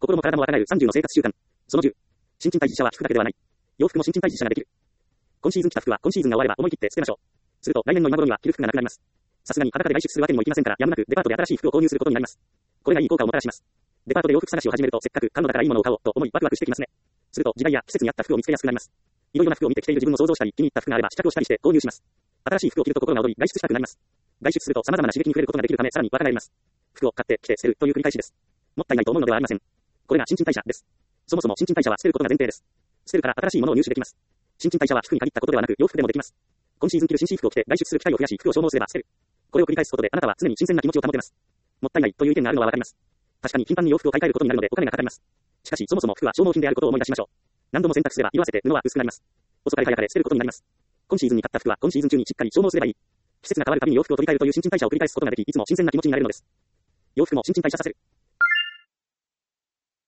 心も体も若返る30の生活習慣。その10。新陳代謝は服だけではない。洋服も新陳代謝ができる。今シーズン着た服は今シーズンが終われば思い切って捨てましょう。すると来年の今頃には着る服がなくなります。さすがに裸で外出するわけにもいきませんから、やむなくデパートで新しい服を購入することになります。これがいい効果をもたらします。デパートで洋服探しを始めるとせっかく買うのだからいいものを買おうと思いワクワクしてきますね。すると時代や季節に合った服を見つけやすくなります。いろいろな服を見て着ている自分を想像したり、気に入った服があれば試着をしたりして購入します。新しい服を着ると心が躍り、外出したくなります。外出すると様々な刺激に触れることができるため、さらに若返ります。服を買って着て捨てるという繰り返しです。もったいないと思うのではありません。これが新陳代謝です。そもそも新陳代謝は捨てることが前提です。捨てるから新しいものを入手できます。新陳代謝は服に限ったことではなく洋服でもできます。今シーズン着る新服を着て外出する機会を増やし服を消耗すれば捨てる。これを繰り返すことであなたは常に新鮮な気持ちを保てます。もったいないという意見があるのはわかります。確かに頻繁に洋服を買い替えることになるのでお金がかかります。しかしそもそも服は消耗品であることを思い出しましょう。何度も洗濯すれば色あせて布は薄くなります。遅かれ早かれ捨てることになります。今シーズンに買った服は今シーズン中にしっかり消耗すればいい。季節が変わるたびに洋服を取り替えるという新陳代謝を繰り返すことができ、いつも新鮮な気持ちになれるのです。洋服も新陳代謝させる。